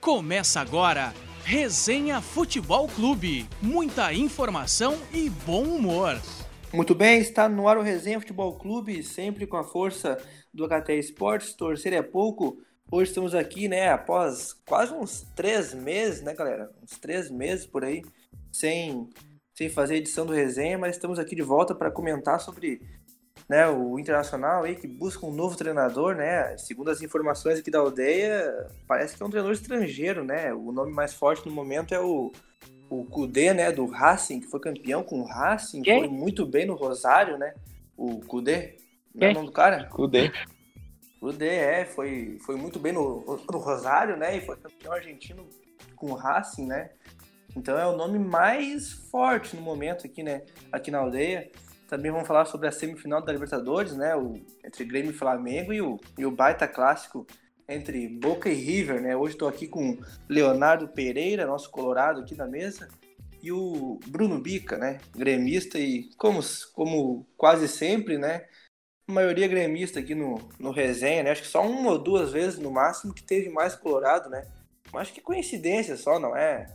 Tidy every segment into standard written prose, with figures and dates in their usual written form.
Começa agora, Resenha Futebol Clube. Muita informação e bom humor. Muito bem, está no ar o Resenha Futebol Clube, sempre com a força do HT Esportes, torcer é pouco. Hoje estamos aqui, após quase uns 3 meses, galera? Uns 3 meses por aí, sem fazer edição do Resenha, mas estamos aqui de volta para comentar sobre o Internacional aí, que busca um novo treinador, Segundo as informações aqui da aldeia, parece que é um treinador estrangeiro, O nome mais forte no momento é o Kudê, do Racing, que foi campeão com o Racing, foi muito bem no Rosário, O Kudê, não é o nome do cara? Kudê, foi muito bem no Rosário, E foi campeão argentino com o Racing, Então é o nome mais forte no momento aqui na aldeia. Também vamos falar sobre a semifinal da Libertadores, entre Grêmio e Flamengo e o baita clássico entre Boca e River, Hoje estou aqui com Leonardo Pereira, nosso colorado aqui na mesa, e o Bruno Bica, gremista e como quase sempre, a maioria gremista aqui no Resenha, Acho que só uma ou duas vezes no máximo que teve mais colorado, Mas acho que coincidência só, não é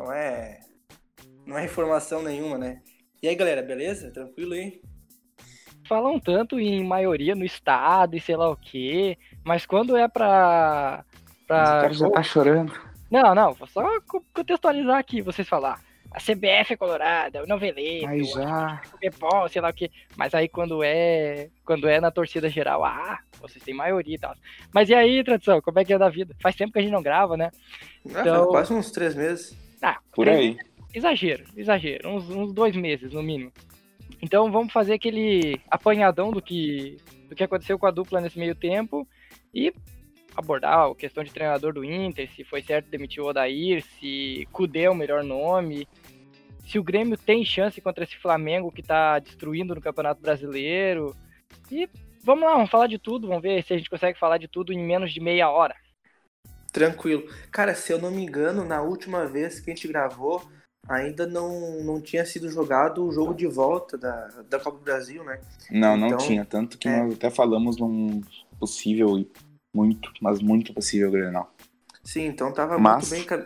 informação nenhuma, E aí, galera, beleza? Tranquilo aí? Falam tanto em maioria no estado e sei lá o quê, mas quando é pra... O cara já tá chorando. Não, vou só contextualizar aqui, vocês falar. A CBF é colorada, o Noveleto, Mas já... o bom, sei lá o quê. Mas aí quando é na torcida geral, vocês têm maioria e tal. Mas e aí, tradição, como é que é da vida? Faz tempo que a gente não grava, né? Faz quase uns 3 meses. Por aí. Exagero. Uns 2 meses, no mínimo. Então vamos fazer aquele apanhadão do que aconteceu com a dupla nesse meio tempo e abordar a questão de treinador do Inter, se foi certo demitir o Odair, se Kudê é o melhor nome, se o Grêmio tem chance contra esse Flamengo que tá destruindo no Campeonato Brasileiro. E vamos lá, vamos falar de tudo, vamos ver se a gente consegue falar de tudo em menos de meia hora. Tranquilo. Cara, se eu não me engano, na última vez que a gente gravou, ainda não tinha sido jogado o jogo de volta da Copa do Brasil, Não, então, não tinha, tanto que nós até falamos num possível e muito possível Grenal. Sim, então tava muito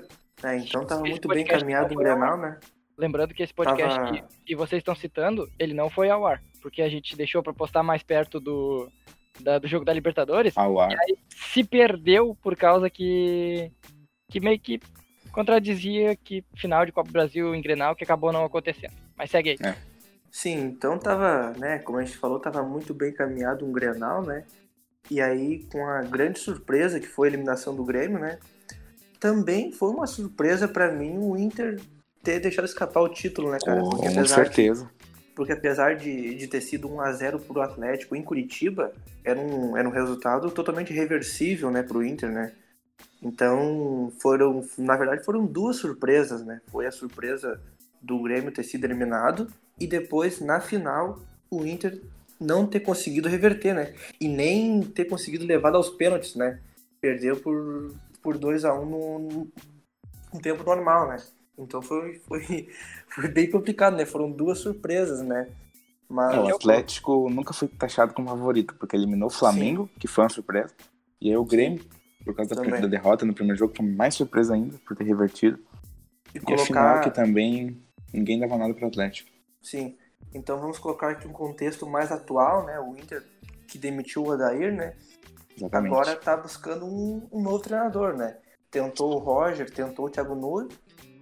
bem encaminhado o Grenal, Lembrando que esse podcast que vocês estão citando, ele não foi ao ar, porque a gente deixou para postar mais perto do jogo da Libertadores, ao ar. E aí se perdeu por causa que meio que contradizia que final de Copa do Brasil em Grenal que acabou não acontecendo. Mas segue aí. Sim, então tava, como a gente falou, tava muito bem encaminhado um Grenal, E aí, com a grande surpresa que foi a eliminação do Grêmio, também foi uma surpresa pra mim o Inter ter deixado escapar o título, cara? Com certeza. Porque apesar de ter sido 1-0 pro Atlético em Curitiba, era um resultado totalmente reversível, pro Inter, Então, na verdade, foram 2 surpresas, Foi a surpresa do Grêmio ter sido eliminado e depois, na final, o Inter não ter conseguido reverter, E nem ter conseguido levar aos pênaltis, Perdeu por 2-1 no tempo normal, Então foi bem complicado, Foram 2 surpresas, Mas o Atlético nunca foi taxado como favorito, porque eliminou o Flamengo, que foi uma surpresa, e aí o Grêmio, por causa da derrota no primeiro jogo, foi mais surpresa ainda, por ter revertido. E a final que também ninguém dava nada pro Atlético. Sim, então vamos colocar aqui um contexto mais atual, O Inter que demitiu o Odair, Exatamente. Agora tá buscando um novo treinador, Tentou o Roger, tentou o Thiago Nunes,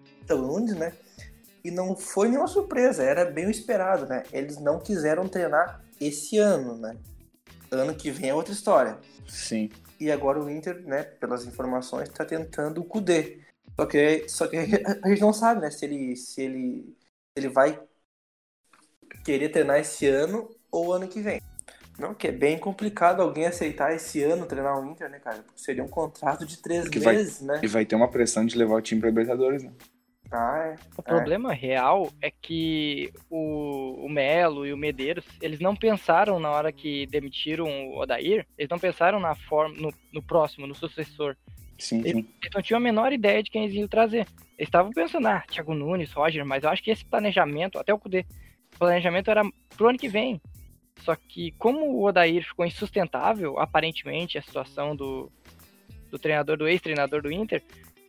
E não foi nenhuma surpresa, era bem o esperado, Eles não quiseram treinar esse ano, Ano que vem é outra história. Sim. E agora o Inter, pelas informações, está tentando o Kudê. Só que a gente não sabe, se ele vai querer treinar esse ano ou ano que vem. Não, que é bem complicado alguém aceitar esse ano treinar o Inter, cara? Porque seria um contrato de 3 meses, E vai ter uma pressão de levar o time pra Libertadores, O problema real é que o Melo e o Medeiros, eles não pensaram na hora que demitiram o Odair, eles não pensaram na forma, no próximo, no sucessor. Sim. Eles não tinham a menor ideia de quem eles iam trazer. Eles estavam pensando, Thiago Nunes, Roger, mas eu acho que esse planejamento, até o Kudê, o planejamento era pro ano que vem. Só que como o Odair ficou insustentável, aparentemente, a situação do ex-treinador do Inter,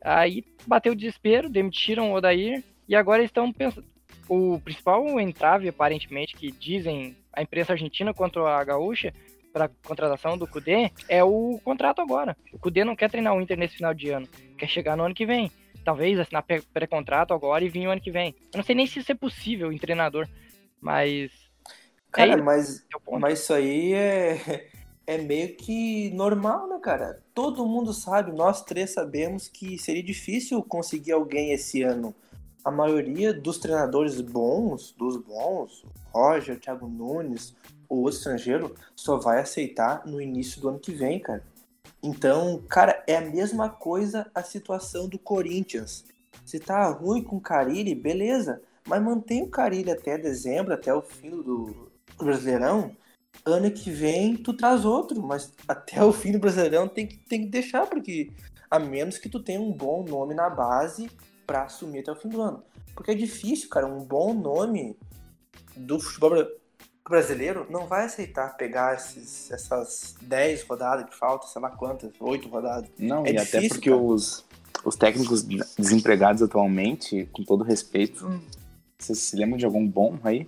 Aí bateu o desespero, demitiram o Odair, e agora estão pensando... O principal entrave, aparentemente, que dizem a imprensa argentina contra a gaúcha, para a contratação do Kudê, é o contrato agora. O Kudê não quer treinar o Inter nesse final de ano, quer chegar no ano que vem. Talvez assinar pré-contrato agora e vir o ano que vem. Eu não sei nem se isso é possível em treinador, mas... Cara, mas isso aí é meio que normal, né, cara? Todo mundo sabe, nós três sabemos que seria difícil conseguir alguém esse ano. A maioria dos treinadores bons, Roger, Thiago Nunes, ou outro estrangeiro, só vai aceitar no início do ano que vem, cara. Então, cara, é a mesma coisa a situação do Corinthians. Se tá ruim com o Carille, beleza, mas mantém o Carille até dezembro, até o fim do Brasileirão. Ano que vem tu traz outro, mas até o fim do Brasileirão tem que deixar, porque a menos que tu tenha um bom nome na base pra assumir até o fim do ano. Porque é difícil, cara, um bom nome do futebol brasileiro não vai aceitar pegar essas 10 rodadas que faltam, sei lá quantas, 8 rodadas. Não, é e difícil, até porque cara. os técnicos desempregados atualmente, com todo respeito, vocês se lembram de algum bom aí?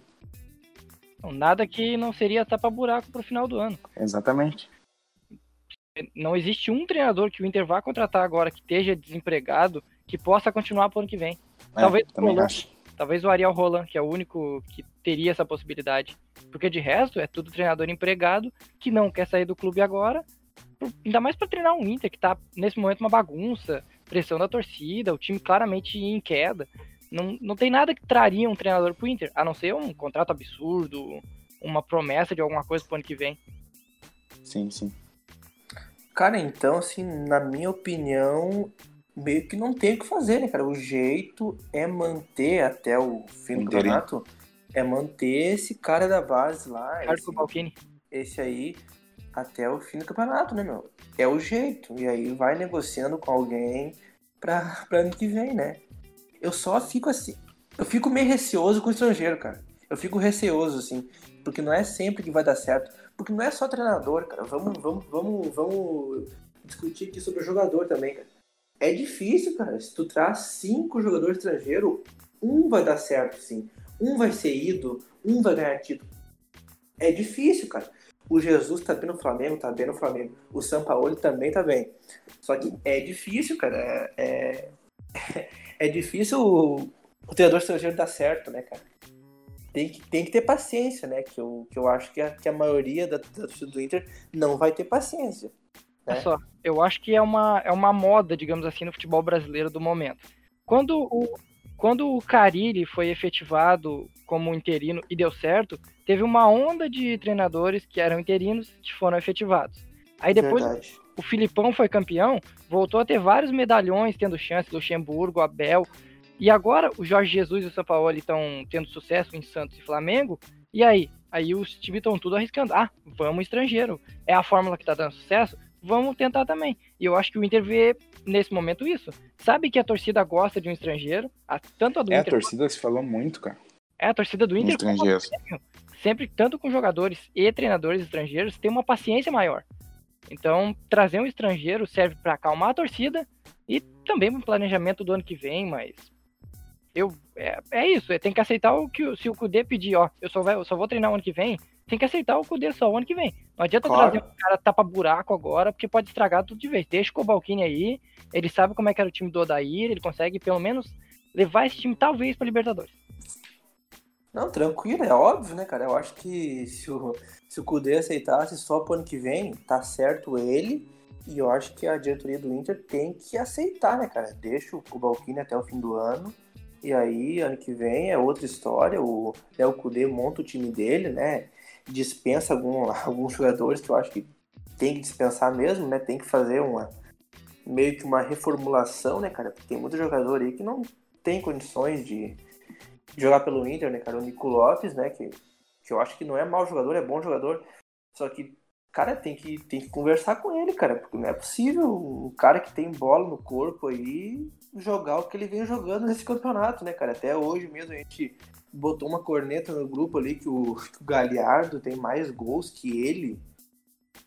Nada que não seria tapa-buraco pro final do ano. Exatamente. Não existe um treinador que o Inter vá contratar agora que esteja desempregado que possa continuar pro ano que vem. Talvez o Ariel Roland, que é o único que teria essa possibilidade. Porque de resto é tudo treinador empregado que não quer sair do clube agora, ainda mais para treinar um Inter que tá nesse momento uma bagunça, pressão da torcida, o time claramente em queda. Não tem nada que traria um treinador pro Inter, a não ser um contrato absurdo, uma promessa de alguma coisa pro ano que vem. Sim, sim. Cara, então, assim, na minha opinião, meio que não tem o que fazer, né, cara? O jeito é manter até o fim do campeonato, é manter esse cara da base lá, esse aí, até o fim do campeonato, né, meu? É o jeito. E aí vai negociando com alguém pra ano que vem, né? Eu só fico assim, eu fico meio receoso com o estrangeiro, cara. Eu fico receoso, assim, porque não é sempre que vai dar certo. Porque não é só treinador, cara. Vamos discutir aqui sobre o jogador também, cara. É difícil, cara. Se tu traz 5 jogadores estrangeiros, um vai dar certo, sim. Um vai ser ídolo, um vai ganhar título. É difícil, cara. O Jesus tá bem no Flamengo, O Sampaoli também tá bem. Só que é difícil, cara. É difícil o treinador estrangeiro dar certo, né, cara? Tem que ter paciência, né? Que eu acho que a maioria da torcida do Inter não vai ter paciência. Né? Olha só, eu acho que é uma moda, digamos assim, no futebol brasileiro do momento. Quando o Carille foi efetivado como interino e deu certo, teve uma onda de treinadores que eram interinos que foram efetivados. Aí depois o Filipão foi campeão, voltou a ter vários medalhões tendo chance, Luxemburgo, Abel. E agora o Jorge Jesus e o Sampaoli estão tendo sucesso em Santos e Flamengo. E aí? Aí os times estão tudo arriscando. Ah, vamos estrangeiro. É a fórmula que está dando sucesso? Vamos tentar também. E eu acho que o Inter vê nesse momento isso. Sabe que a torcida gosta de um estrangeiro. Tanto a do Inter. A torcida se falou muito, cara. A torcida do Inter. Sempre, tanto com jogadores e treinadores estrangeiros, tem uma paciência maior. Então, trazer um estrangeiro serve para acalmar a torcida e também para o planejamento do ano que vem, mas é isso, tem que aceitar se o Kudê pedir, eu só vou treinar o ano que vem, tem que aceitar o Kudê só o ano que vem. Não adianta trazer um cara tapa-buraco agora, porque pode estragar tudo de vez. Deixa o Cobalcini aí, ele sabe como é que era o time do Odair, ele consegue pelo menos levar esse time talvez para Libertadores. Não, tranquilo, é óbvio, né, cara? Eu acho que se o Kudê aceitasse só pro ano que vem, tá certo ele, e eu acho que a diretoria do Inter tem que aceitar, né, cara? Deixa o Cobalcini até o fim do ano, e aí, ano que vem é outra história, o Kudê monta o time dele, né? Dispensa alguns jogadores que eu acho que tem que dispensar mesmo, né? Tem que fazer meio que uma reformulação, né, cara? Porque tem muito jogador aí que não tem condições de jogar pelo Inter, né, cara? O Nico Lopes, né, que eu acho que não é mau jogador, é bom jogador, só que, cara, tem que conversar com ele, cara, porque não é possível um cara que tem bola no corpo aí jogar o que ele vem jogando nesse campeonato, né, cara? Até hoje mesmo a gente botou uma corneta no grupo ali que o Galhardo tem mais gols que ele.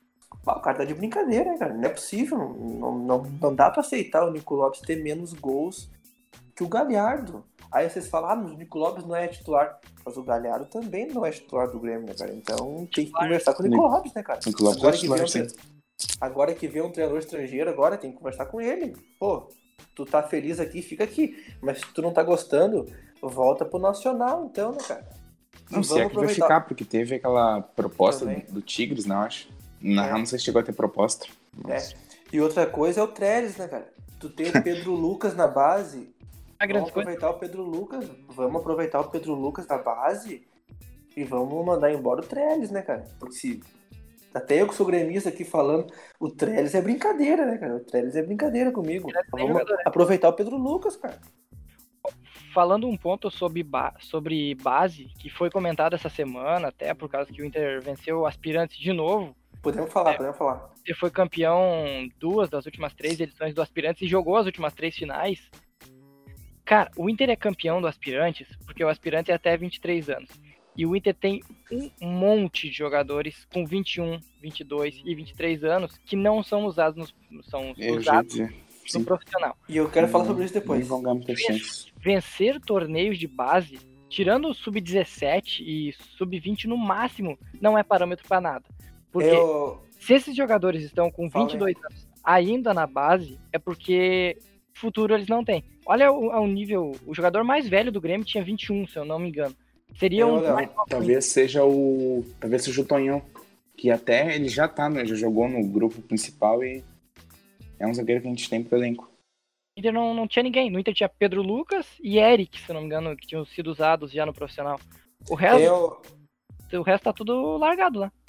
O cara tá de brincadeira, né, cara? Não é possível. Não dá pra aceitar o Nico Lopes ter menos gols que o Galhardo. Aí vocês falam, o Nico Lopes não é titular. Mas o Galhardo também não é titular do Grêmio, né, cara? Então tem que conversar com o Nico Lopes, né, cara? Nico Lopes agora que vem um treinador estrangeiro, agora tem que conversar com ele. Pô, tu tá feliz aqui, fica aqui. Mas se tu não tá gostando, volta pro Nacional, então, né, cara? Não, se é que vai ficar, porque teve aquela proposta do Tigres, né, eu acho. Não sei se chegou a ter proposta. Mas... E outra coisa é o Trellis, né, cara? Tu tem o Pedro Lucas na base. Vamos aproveitar o Pedro Lucas. Vamos aproveitar o Pedro Lucas na base e vamos mandar embora o Trellis, né, cara? Porque se... Até eu que sou gremista aqui falando, o Trellis é brincadeira, né, cara? O Trellis é brincadeira comigo. Vamos aproveitar o Pedro Lucas, cara. Falando um ponto sobre base, que foi comentado essa semana, até por causa que o Inter venceu o Aspirantes de novo. Podemos falar. Ele foi campeão 2 das últimas 3 edições do Aspirantes e jogou as últimas 3 finais. Cara, o Inter é campeão do Aspirantes porque o Aspirante é até 23 anos. E o Inter tem um monte de jogadores com 21, 22 e 23 anos que não são usados no profissional. E eu quero falar sobre isso depois. Vencer torneios de base, tirando o sub-17 e sub-20 no máximo, não é parâmetro para nada. Porque se esses jogadores estão com 22 anos ainda na base, é porque futuro eles não têm. Olha o nível, o jogador mais velho do Grêmio tinha 21, se eu não me engano. Seria talvez seja o Tonhão, que até ele já tá, né? Já jogou no grupo principal e é um zagueiro que a gente tem pro elenco. O Inter não tinha ninguém. No Inter tinha Pedro Lucas e Eric, se eu não me engano, que tinham sido usados já no profissional. O resto tá tudo largado lá.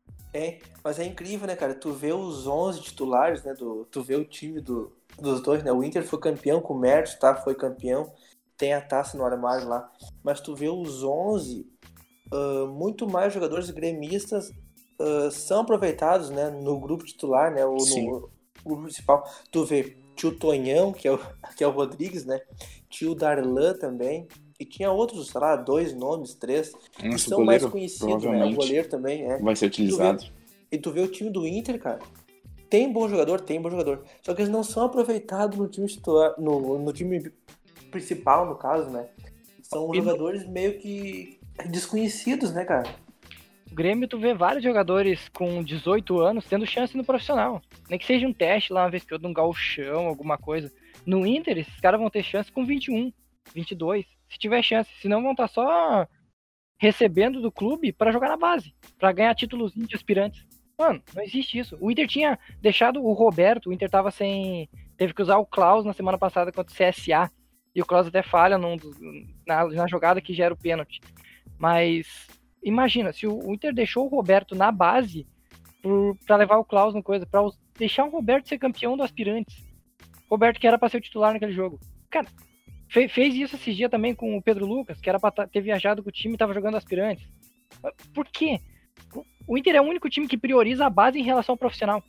Mas é incrível, né, cara? Tu vê os 11 titulares, né? Tu vê o time dos dois, né? O Inter foi campeão com o Mertz, tá? Foi campeão. Tem a taça no armário lá. Mas tu vê os 11, muito mais jogadores gremistas são aproveitados, né? No grupo titular, né? Ou no grupo principal. Tu vê tio Tonhão, que é o Rodrigues, né? Tio Darlan também. E tinha outros, sei lá, 2 nomes, 3, que são goleiro, mais conhecidos, né? O goleiro também vai ser utilizado. E tu vê o time do Inter, cara. Tem bom jogador. Só que eles não são aproveitados no time titular, no time principal, no caso, né? São jogadores meio que desconhecidos, né, cara? O Grêmio, tu vê vários jogadores com 18 anos tendo chance no profissional. Nem que seja um teste lá, uma vez que outro, um gauchão, alguma coisa. No Inter, esses caras vão ter chance com 21, 22. Se tiver chance, senão vão estar só recebendo do clube para jogar na base, para ganhar títulos de aspirantes. Mano, não existe isso. O Inter tinha deixado o Roberto, o Inter teve que usar o Klaus na semana passada contra o CSA, e o Klaus até falha na jogada que gera o pênalti. Mas imagina, se o Inter deixou o Roberto na base para levar o Klaus no coisa, para deixar o Roberto ser campeão do Aspirantes. Roberto que era para ser o titular naquele jogo. Cara, fez isso esses dias também com o Pedro Lucas, que era pra ter viajado com o time e tava jogando Aspirantes. Por quê? O Inter é o único time que prioriza a base em relação ao profissional.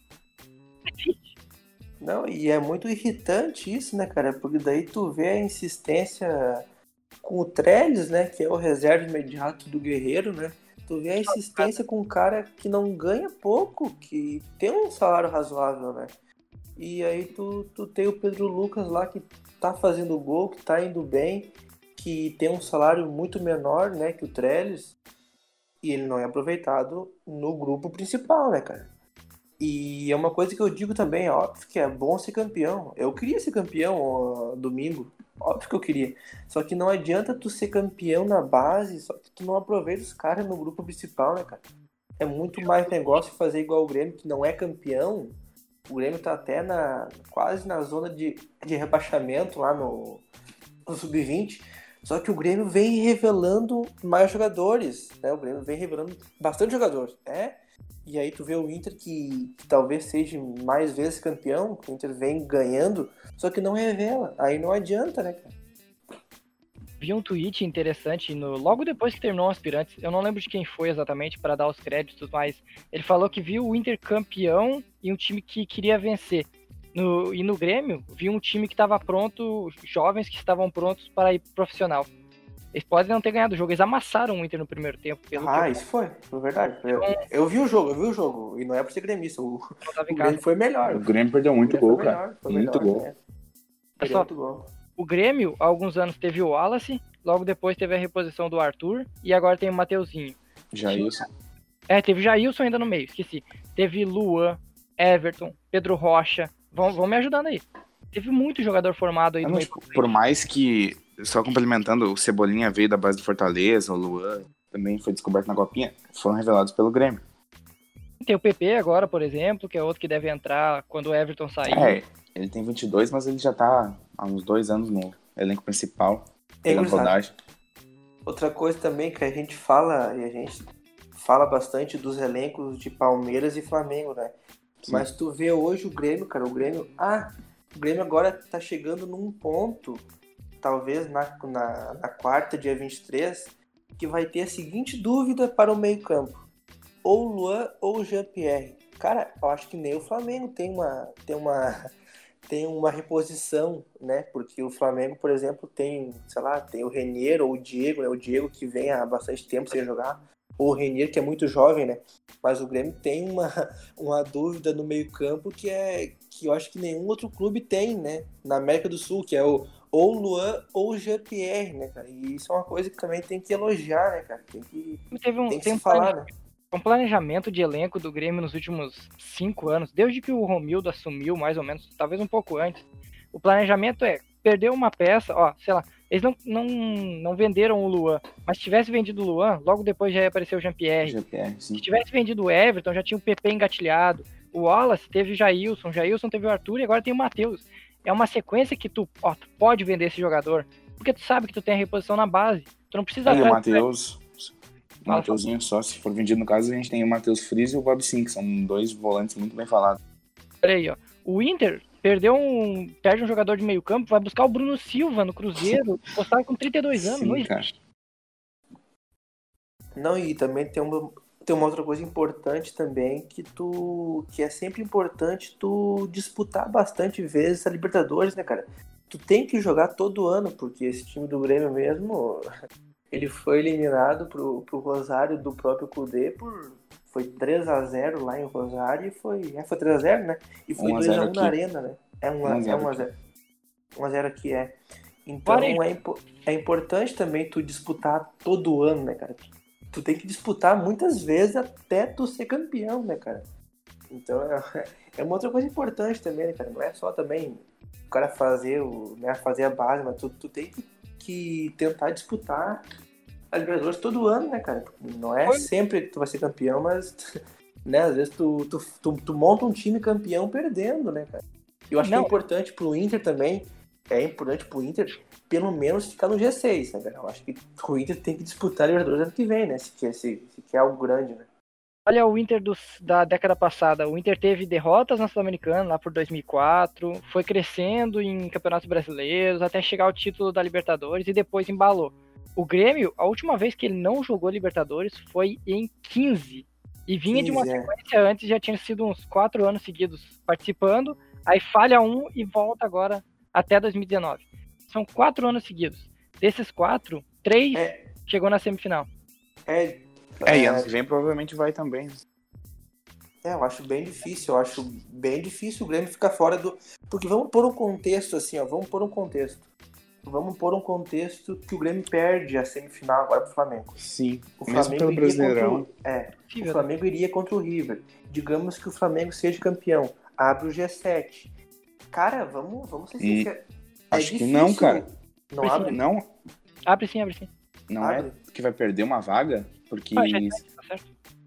Não, e é muito irritante isso, né, cara? Porque daí tu vê a insistência com o Trellis, né, que é o reserva imediato do Guerreiro, né? Tu vê a insistência com um cara que não ganha pouco, que tem um salário razoável, né? E aí tu tem o Pedro Lucas lá que tá fazendo gol, que tá indo bem, que tem um salário muito menor, né, que o Trellis, e ele não é aproveitado no grupo principal, né, cara? E é uma coisa que eu digo também, óbvio que é bom ser campeão. Eu queria ser campeão domingo, óbvio que eu queria. Só que não adianta tu ser campeão na base, só que tu não aproveita os caras no grupo principal, né, cara? É muito mais negócio fazer igual o Grêmio, que não é campeão. O Grêmio tá até quase na zona de rebaixamento lá no Sub-20. Só que o Grêmio vem revelando mais jogadores, né? O Grêmio vem revelando bastante jogadores, né? E aí tu vê o Inter que talvez seja mais vezes campeão, o Inter vem ganhando, só que não revela. Aí não adianta, né, cara? Vi um tweet interessante logo depois que terminou o Aspirantes. Eu não lembro de quem foi exatamente para dar os créditos, mas ele falou que viu o Inter campeão e um time que queria vencer. E no Grêmio, viu um time que estava pronto, jovens que estavam prontos para ir pro profissional. Eles podem não ter ganhado o jogo, eles amassaram o Inter no primeiro tempo. Isso foi verdade. Eu vi o jogo, e não é por ser gremista, o Grêmio foi melhor. O Grêmio perdeu muito gol, cara. Muito gol. O Grêmio, há alguns anos, teve o Wallace, logo depois teve a reposição do Arthur, e agora tem o Mateuzinho. Jailson. Teve Jailson ainda no meio, esqueci. Teve Luan, Everton, Pedro Rocha. Vão me ajudando aí. Teve muito jogador formado aí no meio. Por mais que, só complementando, o Cebolinha veio da base do Fortaleza, o Luan também foi descoberto na Copinha, foram revelados pelo Grêmio. Tem o PP agora, por exemplo, que é outro que deve entrar quando o Everton sair. Ele tem 22, mas ele já tá há uns 2 anos no elenco principal, pegando rodagem. Outra coisa também que a gente fala bastante dos elencos de Palmeiras e Flamengo, né? Sim. Mas tu vê hoje o Grêmio, cara, o Grêmio agora tá chegando num ponto, talvez na quarta, dia 23, que vai ter a seguinte dúvida para o meio-campo: ou o Luan ou o Jean-Pierre. Cara, eu acho que nem o Flamengo tem uma reposição, né? Porque o Flamengo, por exemplo, tem o Renier ou o Diego, né? O Diego que vem há bastante tempo sem jogar, ou o Renier que é muito jovem, né? Mas o Grêmio tem uma dúvida no meio-campo que eu acho que nenhum outro clube tem, né? Na América do Sul, que é ou o Luan ou o Jean-Pierre, né, cara? E isso é uma coisa que também tem que elogiar, né, cara? Tem que se falar, né? Um planejamento de elenco do Grêmio nos últimos 5 anos, desde que o Romildo assumiu, mais ou menos, talvez um pouco antes. O planejamento perdeu uma peça, eles não venderam o Luan, mas se tivesse vendido o Luan, logo depois já ia aparecer o Jean-Pierre. Se tivesse vendido o Everton, já tinha o PP engatilhado. O Wallace teve o Jailson teve o Arthur e agora tem o Matheus. É uma sequência que tu pode vender esse jogador, porque tu sabe que tu tem a reposição na base. Tu não precisa... O Mateuzinho só, se for vendido no caso, a gente tem o Matheus Friis e o Bob Sim, que são 2 volantes muito bem falados. Olha aí, o Inter perde um jogador de meio campo, vai buscar o Bruno Silva no Cruzeiro, postado com 32 anos, não existe. Não, e também tem uma outra coisa importante também, que é sempre importante tu disputar bastante vezes a Libertadores, né, cara? Tu tem que jogar todo ano, porque esse time do Grêmio mesmo... Ele foi eliminado pro Rosário do próprio Cudê foi 3-0 lá em Rosário e foi 3-0, né? E foi 2-1 na Arena, né? É 1-0. 1-0 aqui, Então é importante também tu disputar todo ano, né, cara? Tu tem que disputar muitas vezes até tu ser campeão, né, cara? Então é uma outra coisa importante também, né, cara? Não é só também o cara fazer a base, mas tu tem que tentar disputar a Libertadores todo ano, né, cara? Não é sempre que tu vai ser campeão, mas, né, às vezes tu monta um time campeão perdendo, né, cara? Eu acho que é importante pro Inter também, pelo menos ficar no G6, né, cara? Eu acho que o Inter tem que disputar a Libertadores ano que vem, né, se quer algo grande, né? Olha o Inter da década passada. O Inter teve derrotas na Sul-Americana lá por 2004, foi crescendo em campeonatos brasileiros até chegar ao título da Libertadores e depois embalou. O Grêmio, a última vez que ele não jogou Libertadores foi em 15. E vinha de uma sequência antes, já tinha sido uns 4 anos seguidos participando, aí falha um e volta agora até 2019. São 4 anos seguidos. Desses 4, 3 chegou na semifinal. E ano que vem provavelmente vai também. Eu acho bem difícil. O Grêmio ficar fora do... Porque vamos pôr um contexto assim, Vamos pôr um contexto que o Grêmio perde a semifinal agora pro Flamengo. Sim, o Flamengo pelo Brasileirão. O Flamengo iria contra o River. Digamos que o Flamengo seja campeão. Abre o G7. Cara, vamos ser sinceros. Acho que não, cara. Não abre? Não. Abre sim. Não abre. Que vai perder uma vaga? Porque... G7, tá certo.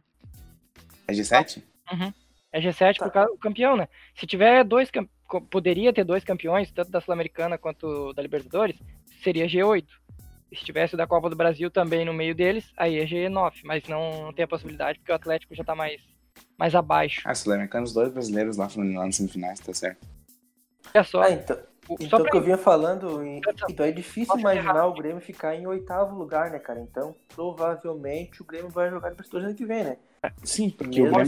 É G7? Uhum. É G7 por causa do campeão, né? Se tiver poderia ter 2 campeões, tanto da Sul-Americana quanto da Libertadores, seria G8. Se tivesse o da Copa do Brasil também no meio deles, aí é G9, mas não tem a possibilidade, porque o Atlético já tá mais abaixo. Sul-Americana, os 2 brasileiros lá nas semifinais, tá certo. É só... Então que eu vinha falando, então é difícil imaginar o Grêmio ficar em 8º lugar, né, cara? Então, provavelmente, o Grêmio vai jogar Libertadores ano que vem, né? Sim, porque o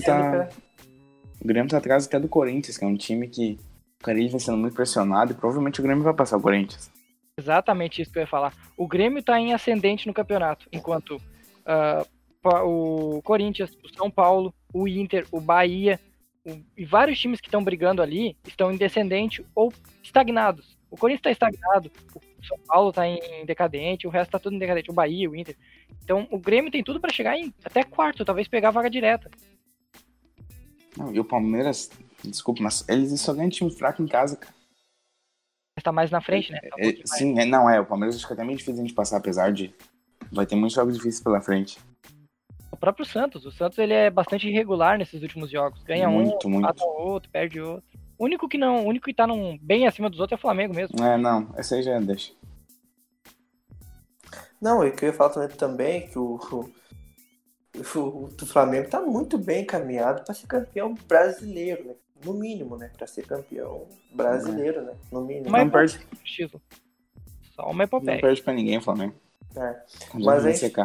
Grêmio tá atrás até do Corinthians, que é um time que o Carille vai sendo muito pressionado e provavelmente o Grêmio vai passar o Corinthians. Exatamente isso que eu ia falar. O Grêmio tá em ascendente no campeonato, enquanto o Corinthians, o São Paulo, o Inter, o Bahia e vários times que estão brigando ali estão em descendente ou estagnados. O Corinthians está estagnado, o São Paulo está em decadente, o resto está tudo em decadente, o Bahia, o Inter. Então o Grêmio tem tudo para chegar até quarto, talvez pegar a vaga direta. Não, e o Palmeiras, desculpa, mas eles só ganham time fraco em casa, cara. Mas tá mais na frente, né? Sim, o Palmeiras acho que é até meio difícil a gente passar, apesar de vai ter muitos jogos difíceis pela frente. O próprio Santos, ele é bastante irregular nesses últimos jogos. Ganha muito. Mata outro, perde outro. O único que tá bem acima dos outros é o Flamengo mesmo. Não, essa aí já deixa. Não, e o que eu ia falar também é que o Flamengo tá muito bem encaminhado para ser campeão brasileiro, né? No mínimo, né? Para ser campeão brasileiro, né? No mínimo. Mas não perde. Só uma epopeia. Não perde pra ninguém, Flamengo. Mas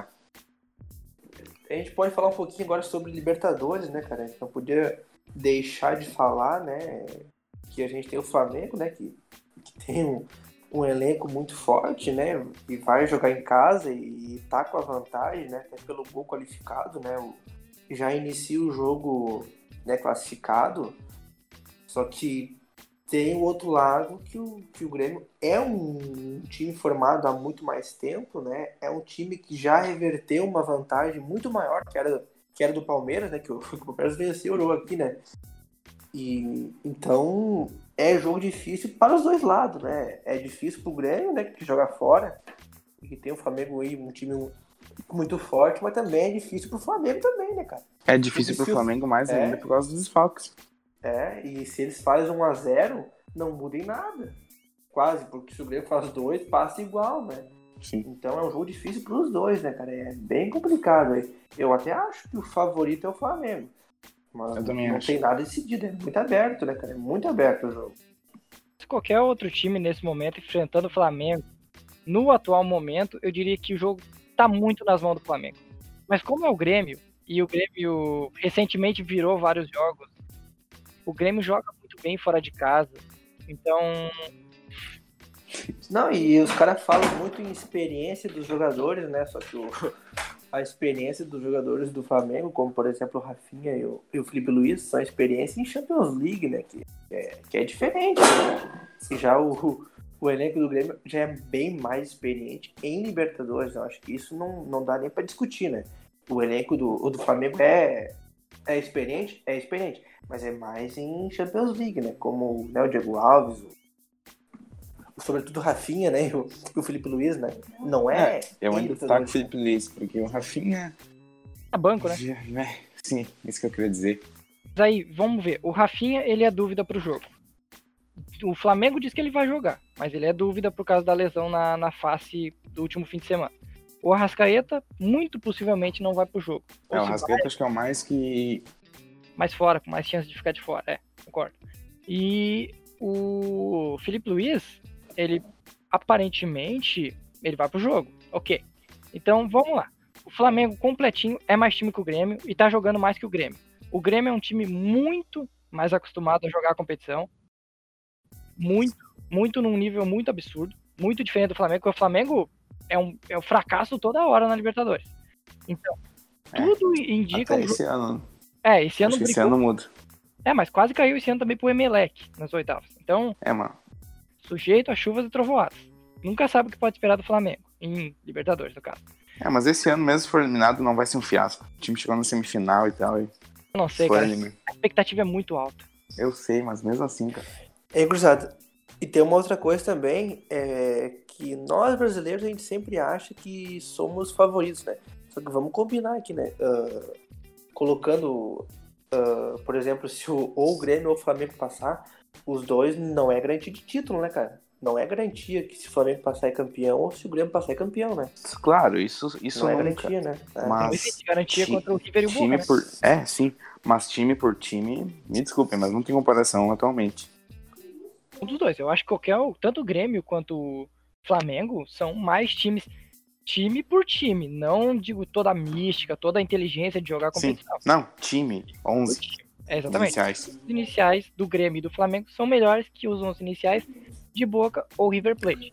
a gente pode falar um pouquinho agora sobre Libertadores, né, cara? A gente não podia deixar de falar, né? Que a gente tem o Flamengo, né? Que tem um elenco muito forte, né? Que vai jogar em casa e tá com a vantagem, né? Até pelo gol qualificado, né? Já inicia o jogo, né, classificado. Só que tem o outro lado que o Grêmio é um time formado há muito mais tempo, né? É um time que já reverteu uma vantagem muito maior que era do Palmeiras, né? Que o Palmeiras venceu o jogo aqui, né? E então é jogo difícil para os dois lados, né? É difícil pro Grêmio, né? Que joga fora e que tem o Flamengo aí, um time muito forte, mas também é difícil pro Flamengo também, né, cara? É difícil pro Flamengo mais ainda por causa dos desfalques. E se eles fazem 1-0, não muda em nada. Quase, porque se o Grêmio faz 2, passa igual, né? Sim. Então é um jogo difícil pros dois, né, cara? É bem complicado. Eu até acho que o favorito é o Flamengo. Mas eu também não acho. tem nada decidido, é muito aberto, né, cara? É muito aberto o jogo. Se qualquer outro time nesse momento enfrentando o Flamengo, no atual momento, eu diria que o jogo tá muito nas mãos do Flamengo. Mas como é o Grêmio, e o Grêmio recentemente virou vários jogos, o Grêmio joga muito bem fora de casa, então... Não, e os caras falam muito em experiência dos jogadores, né? Só que a experiência dos jogadores do Flamengo, como por exemplo o Rafinha e o Felipe Luiz, são experiência em Champions League, né? Que é diferente, né? E já o elenco do Grêmio já é bem mais experiente em Libertadores. Eu acho que isso não dá nem pra discutir, né? O elenco do Flamengo é experiente, mas é mais em Champions League, né? Como o Diego Alves, sobretudo o Rafinha, né? E o Felipe Luiz, né? Não é. Eu ainda destaco o Felipe Luiz, porque o Rafinha. É banco, né? Sim, isso que eu queria dizer. Mas aí, vamos ver. O Rafinha, ele é dúvida pro jogo. O Flamengo diz que ele vai jogar, mas ele é dúvida por causa da lesão na face do último fim de semana. O Arrascaeta, muito possivelmente, não vai pro jogo. O Arrascaeta acho que é o mais que... mais fora, com mais chance de ficar de fora, concordo. E o Felipe Luiz, ele aparentemente, ele vai pro jogo, ok. Então, vamos lá. O Flamengo completinho é mais time que o Grêmio e tá jogando mais que o Grêmio. O Grêmio é um time muito mais acostumado a jogar a competição, muito num nível muito absurdo, muito diferente do Flamengo, porque o Flamengo é um fracasso toda hora na Libertadores. Então, tudo indica... Até esse ano. Esse ano brigou. Esse ano muda. Mas quase caiu esse ano também pro Emelec nas oitavas. Então, mano. Sujeito a chuvas e trovoadas. Nunca sabe o que pode esperar do Flamengo, em Libertadores, no caso. Mas esse ano, mesmo se for eliminado, não vai ser um fiasco. O time chegou na semifinal e tal. Eu não sei, cara. A expectativa é muito alta. Eu sei, mas mesmo assim, cara. Cruzado. E tem uma outra coisa também, que nós brasileiros, a gente sempre acha que somos favoritos, né? Só que vamos combinar aqui, né? Colocando, por exemplo, se ou o Grêmio ou o Flamengo passar, os dois não é garantia de título, né, cara? Não é garantia que se o Flamengo passar é campeão ou se o Grêmio passar é campeão, né? Claro, isso não é nunca. Garantia, né? Mas garantia contra o River e o Boca, né? Sim. Mas time por time, me desculpem, mas não tem comparação atualmente. Um dos dois. Eu acho que tanto o Grêmio quanto o Flamengo são mais times, time por time. Não digo toda a mística, toda a inteligência de jogar competição. Sim. Não, time, 11. Exatamente. Iniciais. Os iniciais do Grêmio e do Flamengo são melhores que os 11 iniciais de Boca ou River Plate.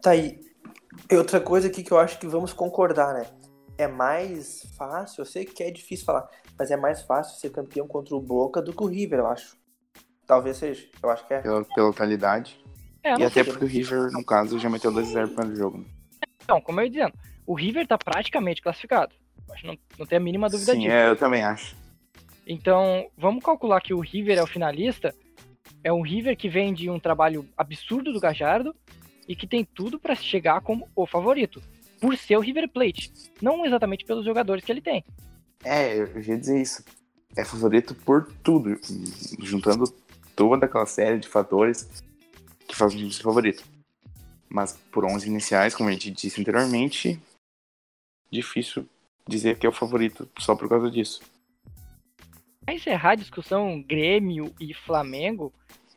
Tá aí. E outra coisa aqui que eu acho que vamos concordar, né? É mais fácil, eu sei que é difícil falar, mas é mais fácil ser campeão contra o Boca do que o River, eu acho. Talvez seja, eu acho que é. Pela qualidade. E até sei. porque o River, no caso, já meteu 2-0 para o jogo. Então, como eu ia dizendo, o River tá praticamente classificado. Acho que não tem a mínima dúvida disso. Sim, eu também acho. Então, vamos calcular que o River é o finalista. É um River que vem de um trabalho absurdo do Gallardo e que tem tudo para chegar como o favorito, por ser o River Plate, não exatamente pelos jogadores que ele tem. Eu ia dizer isso. É favorito por tudo, juntando toda aquela série de fatores que fazem o time ser favorito. Mas por 11 iniciais, como a gente disse anteriormente, difícil dizer que é o favorito só por causa disso. Para encerrar a discussão Grêmio e Flamengo,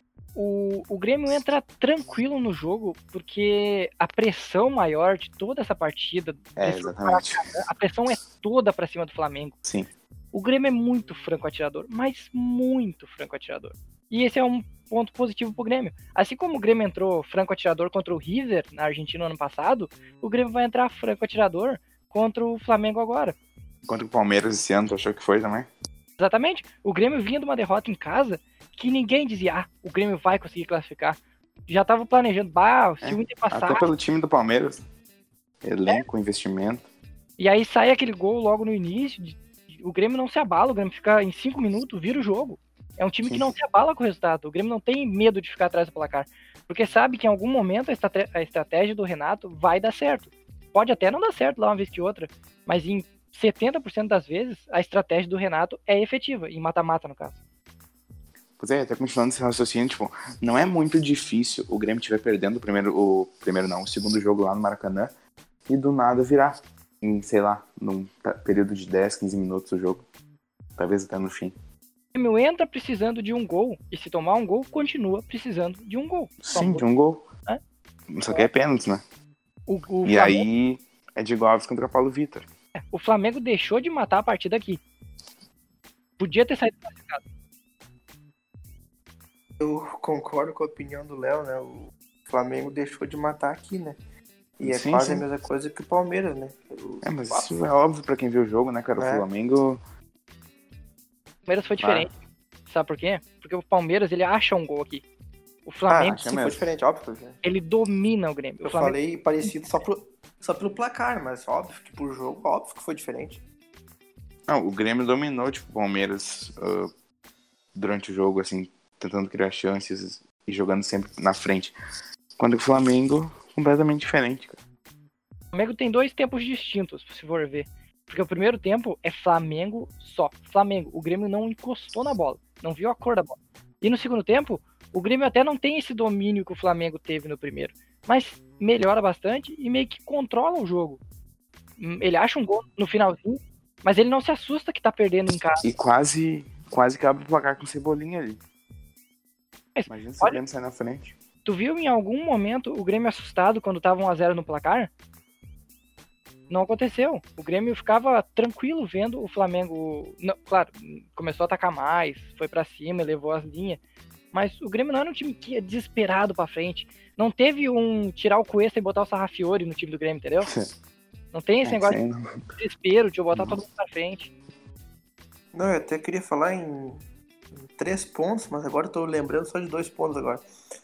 o Grêmio entra tranquilo no jogo, porque a pressão maior de toda essa partida, exatamente. a pressão é toda para cima do Flamengo. Sim. O Grêmio é muito franco atirador, mas muito franco atirador. E esse é um ponto positivo pro Grêmio. Assim como o Grêmio entrou franco atirador contra o River na Argentina no ano passado, o Grêmio vai entrar franco atirador contra o Flamengo agora. Contra o Palmeiras esse ano, tu achou que foi também? Exatamente. O Grêmio vinha de uma derrota em casa que ninguém dizia, o Grêmio vai conseguir classificar. Já tava planejando, se o Inter passar... Até pelo time do Palmeiras. Elenco, investimento. E aí sai aquele gol logo no início, o Grêmio não se abala, o Grêmio fica em 5 minutos, vira o jogo. É um time que não se abala com o resultado. O Grêmio não tem medo de ficar atrás do placar. Porque sabe que em algum momento a estratégia do Renato vai dar certo. Pode até não dar certo lá uma vez que outra, mas em 70% das vezes a estratégia do Renato é efetiva, em mata-mata no caso. Pois até continuando esse raciocínio, não é muito difícil o Grêmio estiver perdendo o segundo jogo lá no Maracanã e do nada virar em, sei lá, num período de 10, 15 minutos o jogo. Talvez até no fim. O Grêmio entra precisando de um gol e se tomar um gol, continua precisando de um gol. Sim, de um gol. Só que é pênalti, né? O Flamengo... aí é de igual contra o Paulo Vitor. O Flamengo deixou de matar a partida aqui. Podia ter saído classificado. Eu concordo com a opinião do Léo, né? O Flamengo deixou de matar aqui, né? E é quase a mesma coisa que o Palmeiras, né? Mas isso é óbvio pra quem viu o jogo, né, cara? O Flamengo... O Palmeiras foi diferente. Sabe por quê? Porque o Palmeiras, ele acha um gol aqui. O Flamengo... foi diferente, óbvio. Ele domina o Grêmio. Eu falei parecido só pelo placar, mas óbvio que por jogo, óbvio que foi diferente. Não, o Grêmio dominou, o Palmeiras durante o jogo, assim, tentando criar chances e jogando sempre na frente. Quando o Flamengo, completamente diferente, cara. O Flamengo tem 2 tempos distintos, se for ver. Porque o primeiro tempo é Flamengo só. Flamengo. O Grêmio não encostou na bola. Não viu a cor da bola. E no segundo tempo, o Grêmio até não tem esse domínio que o Flamengo teve no primeiro. Mas melhora bastante e meio que controla o jogo. Ele acha um gol no finalzinho, mas ele não se assusta que tá perdendo em casa. E quase que abre o placar com o Cebolinha ali. Imagina se o Grêmio sair na frente. Tu viu em algum momento o Grêmio assustado quando tava 1-0 no placar? Não aconteceu. O Grêmio ficava tranquilo vendo o Flamengo... Não, claro, começou a atacar mais, foi pra cima, levou as linhas. Mas o Grêmio não era um time que ia desesperado pra frente. Não teve um tirar o Cuesta e botar o Sarrafiori no time do Grêmio, entendeu? Não tem esse negócio de desespero, de eu botar todo mundo pra frente. Não, eu até queria falar em 3 pontos, mas agora eu tô lembrando só de 2 pontos agora.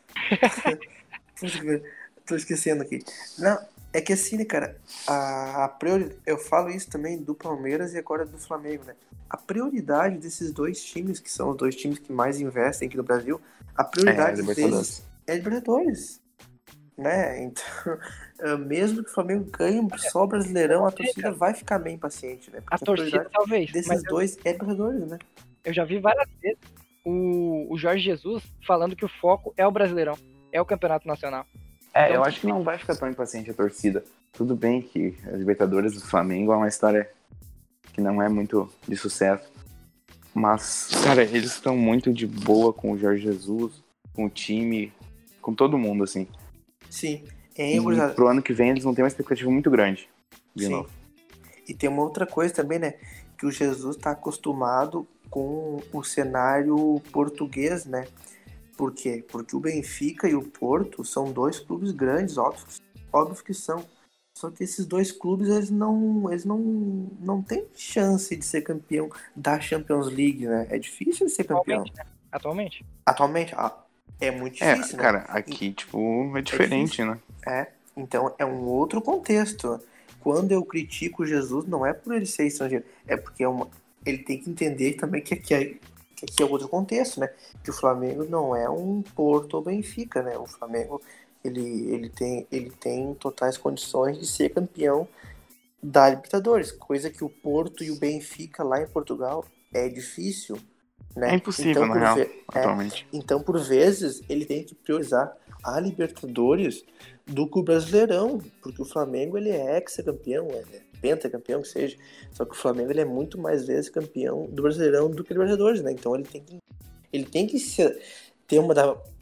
Tô esquecendo aqui. Não, é que assim, né, cara, eu falo isso também do Palmeiras e agora do Flamengo, né? A prioridade desses 2 times, que são os 2 times que mais investem aqui no Brasil, a prioridade deles é Libertadores, né? Então, mesmo que o Flamengo ganhe só o Brasileirão, a torcida vai ficar bem paciente, né? Porque a torcida talvez. Desses 2 é Libertadores, né? Eu já vi várias vezes o Jorge Jesus falando que o foco é o Brasileirão, é o Campeonato Nacional. Então, eu acho que não vai ficar tão impaciente a torcida. Tudo bem que a Libertadores do Flamengo é uma história que não é muito de sucesso. Mas, cara, eles estão muito de boa com o Jorge Jesus, com o time, com todo mundo, assim. Sim. E pro ano que vem eles vão ter uma expectativa muito grande. De novo. E tem uma outra coisa também, né? Que o Jesus tá acostumado com o cenário português, né? Por quê? Porque o Benfica e o Porto são 2 clubes grandes, óbvio. Óbvio que são. Só que esses dois clubes, eles não têm chance de ser campeão da Champions League, né? É difícil de ser campeão. Atualmente? Atualmente, é muito difícil, né? Cara, aqui, tipo, é diferente, né? Então é um outro contexto. Quando eu critico o Jesus, não é por ele ser estrangeiro, é porque ele tem que entender também que aqui é outro contexto, né? Que o Flamengo não é um Porto ou Benfica, né? O Flamengo, ele tem totais condições de ser campeão da Libertadores, coisa que o Porto e o Benfica lá em Portugal é difícil, né? É impossível, então, na real, atualmente. Então, por vezes, ele tem que priorizar a Libertadores do que o Brasileirão, porque o Flamengo, ele é ex-campeão, ele é pentacampeão, que seja, só que o Flamengo, ele é muito mais vezes campeão do Brasileirão do que do Libertadores, né? Então, ele tem que ter uma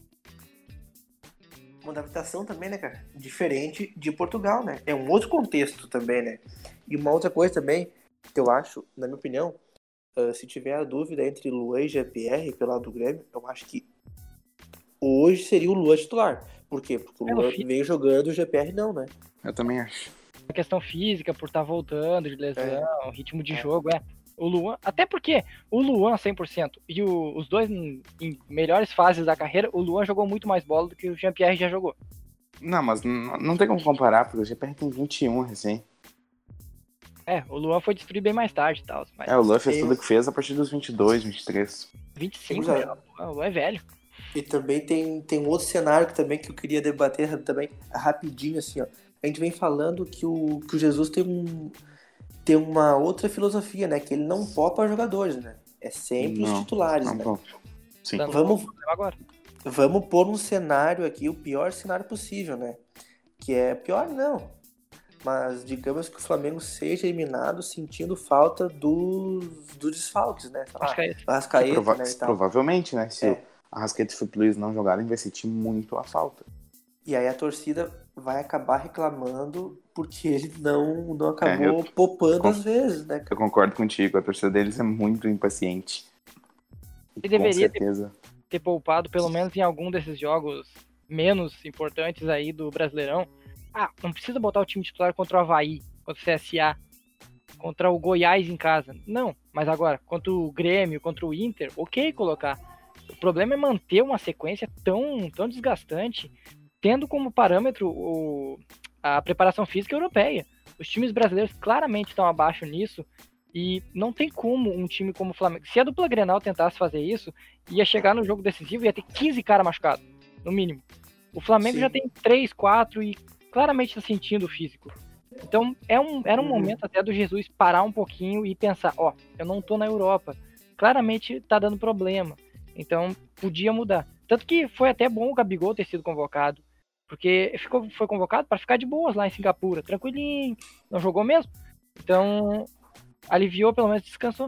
adaptação também, né, cara? Diferente de Portugal, né? É um outro contexto também, né? E uma outra coisa também, que eu acho, na minha opinião, se tiver a dúvida entre Luan e GPR pelo lado do Grêmio, eu acho que hoje seria o Luan titular. Por quê? Porque o Luan veio jogando, o GPR não, né? Eu também acho. A questão física, por estar voltando de lesão, ritmo de jogo, O Luan, até porque o Luan 100% e os dois em melhores fases da carreira, o Luan jogou muito mais bola do que o Jean-Pierre já jogou. Não, mas não tem como comparar, porque o GPR tem 21 recém. O Luan foi destruir bem mais tarde e tal. O Luan fez tudo que fez a partir dos 22, 23. 25, já. O Luan é velho. E também tem um outro cenário que eu queria debater também rapidinho, assim, ó. A gente vem falando que o Jesus tem uma outra filosofia, né? Que ele não poupa jogadores, né? É sempre os titulares, né? Sim. Vamos pôr um cenário aqui, o pior cenário possível, né? Que é pior, não. Mas digamos que o Flamengo seja eliminado sentindo falta dos desfalques, né? Arrascaeta, né? Provavelmente, né? Se Arrascaeta e Felipe Luiz não jogarem, vai sentir muito a falta. E aí a torcida vai acabar reclamando porque ele não acabou poupando às vezes, né? Eu concordo contigo, a torcida deles é muito impaciente. Ele deveria ter poupado pelo menos em algum desses jogos menos importantes aí do Brasileirão. Não precisa botar o time titular contra o Avaí, contra o CSA, contra o Goiás em casa. Não, mas agora, contra o Grêmio, contra o Inter, ok colocar. O problema é manter uma sequência tão desgastante, tendo como parâmetro a preparação física europeia. Os times brasileiros claramente estão abaixo nisso e não tem como um time como o Flamengo... Se a dupla Grenal tentasse fazer isso, ia chegar no jogo decisivo e ia ter 15 caras machucados, no mínimo. O Flamengo já tem 3, 4 e claramente está sentindo o físico. Então era um momento até do Jesus parar um pouquinho e pensar, eu não tô na Europa, claramente tá dando problema, então podia mudar. Tanto que foi até bom o Gabigol ter sido convocado, porque foi convocado para ficar de boas lá em Singapura, tranquilinho, não jogou mesmo, então aliviou, pelo menos descansou.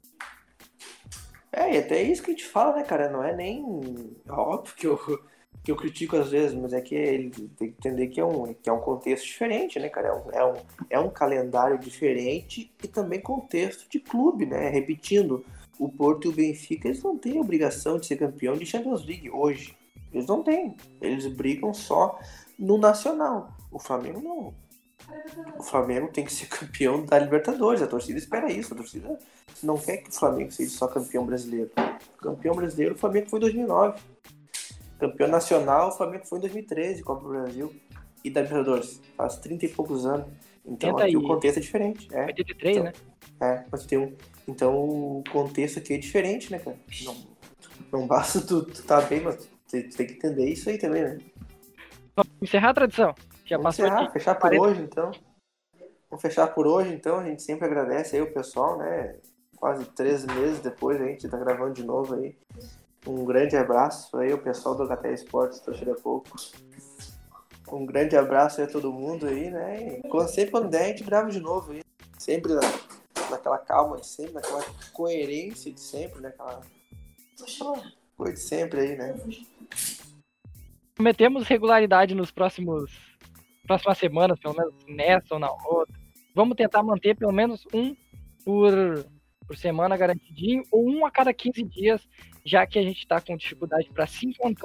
E até isso que a gente fala, né, cara, não é nem óbvio que eu critico às vezes, mas é que ele tem que entender que é um contexto diferente, né, cara? É um calendário diferente e também contexto de clube, né? Repetindo, o Porto e o Benfica, eles não têm a obrigação de ser campeão de Champions League hoje. Eles não têm. Eles brigam só no Nacional. O Flamengo não. O Flamengo tem que ser campeão da Libertadores. A torcida espera isso. A torcida não quer que o Flamengo seja só campeão brasileiro. Campeão brasileiro, o Flamengo foi em 2009. Campeão nacional, o Flamengo foi em 2013, Copa do Brasil. E da Libertadores, faz 30 e poucos anos. Então aqui o contexto é diferente. 83, então, né? 81. Então o contexto aqui é diferente, né, cara? Não basta tu tá bem, mas tu tem que entender isso aí também, né? Vamos encerrar a tradição. Já Vamos passou aqui. Fechar por hoje, então. Vamos fechar por hoje, então. A gente sempre agradece aí o pessoal, né? Quase 3 meses depois a gente tá gravando de novo aí. Um grande abraço aí, o pessoal do HT Esportes, torcida pouco. Um grande abraço aí a todo mundo aí, né? E sempre quando der, a gente grava de novo aí. Sempre naquela calma de sempre, naquela coerência de sempre, né? Aquela coisa de sempre aí, né? Prometemos regularidade nos próximas semanas, pelo menos nessa ou na outra. Vamos tentar manter pelo menos um por semana garantidinho, ou um a cada 15 dias, já que a gente está com dificuldade para se encontrar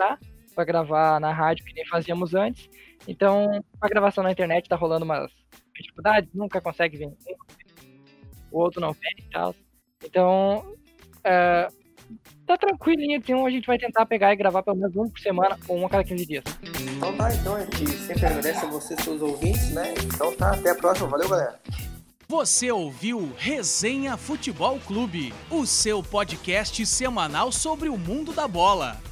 para gravar na rádio, que nem fazíamos antes. Então, a gravação na internet tá rolando umas dificuldades, nunca consegue vir. O outro não vem e tal. Então, tá tranquilinho, então a gente vai tentar pegar e gravar pelo menos um por semana ou um a cada 15 dias. Então tá, então a gente sempre agradece a vocês, seus ouvintes, né? Então tá, até a próxima. Valeu, galera. Você ouviu Resenha Futebol Clube, o seu podcast semanal sobre o mundo da bola.